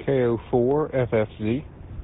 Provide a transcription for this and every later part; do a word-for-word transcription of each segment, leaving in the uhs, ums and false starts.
K O four F F Z.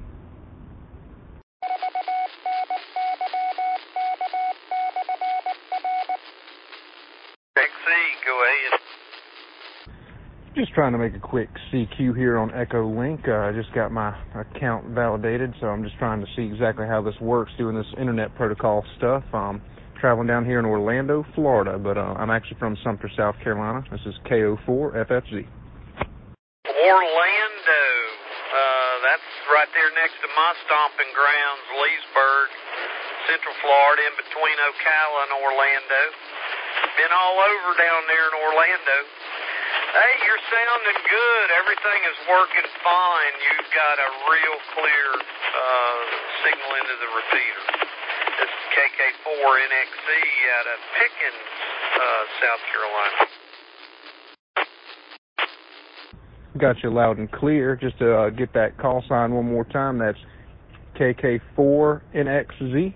X C, go ahead. Just trying to make a quick C Q here on Echolink. Uh, I just got my account validated, so I'm just trying to see exactly how this works, doing this internet protocol stuff. Um, traveling down here in Orlando, Florida, but uh, I'm actually from Sumter, South Carolina. This is K O four F F Z. Orlando, uh, that's right there next to my stomping grounds, Leesburg, Central Florida, in between Ocala and Orlando. Been all over down there in Orlando. Hey, you're sounding good. Everything is working fine. You've got a real clear uh, signal into the repeater. This is K K four N X C out of Pickens, uh, South Carolina. Got you loud and clear. Just to uh, get that call sign one more time, that's K K four N X Z.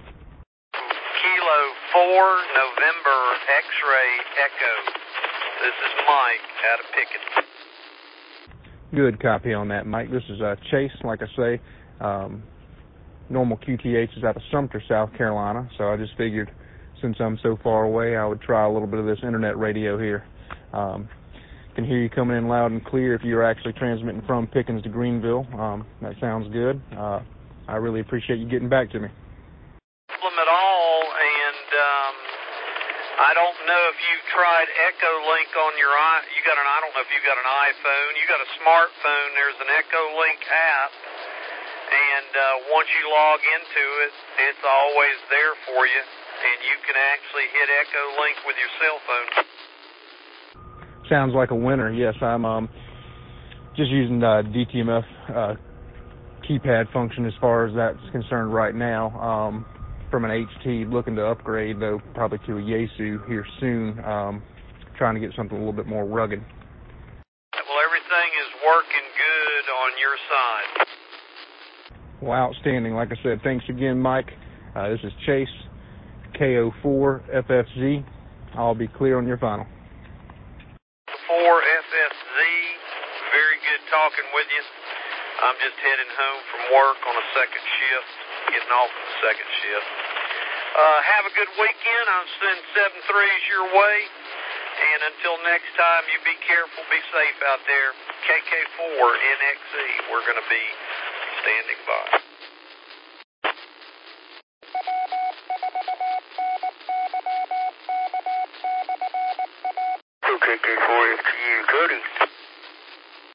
Kilo four, November, X-ray, Echo. This is Mike out of Pickens. Good copy on that, Mike. This is uh, Chase, like I say. Um, normal Q T H is out of Sumter, South Carolina, so I just figured since I'm so far away, I would try a little bit of this internet radio here. Um, can hear you coming in loud and clear if you're actually transmitting from Pickens to Greenville. Um, that sounds good. Uh, I really appreciate you getting back to me. No problem at all, and um, I don't know if you've tried Echolink on your i. You got an? I don't know if you got an iPhone. You got a smartphone. There's an Echolink app, and uh, once you log into it, it's always there for you, and you can actually hit Echolink with your cell phone. Sounds like a winner. Yes, I'm um, just using the D T M F uh, keypad function as far as that's concerned right now. Um, from an H T, looking to upgrade, though, probably to a Yaesu here soon, um, trying to get something a little bit more rugged. Well, everything is working good on your side. Well, outstanding. Like I said, thanks again, Mike. Uh, this is Chase, K O four F F Z. I'll be clear on your final. four F F Z, very good talking with you. I'm just heading home from work on a second shift, getting off of the second shift. Uh, have a good weekend. I'm sending seven threes your way. And until next time, you be careful, be safe out there. K K four N X Z, we're going to be standing by.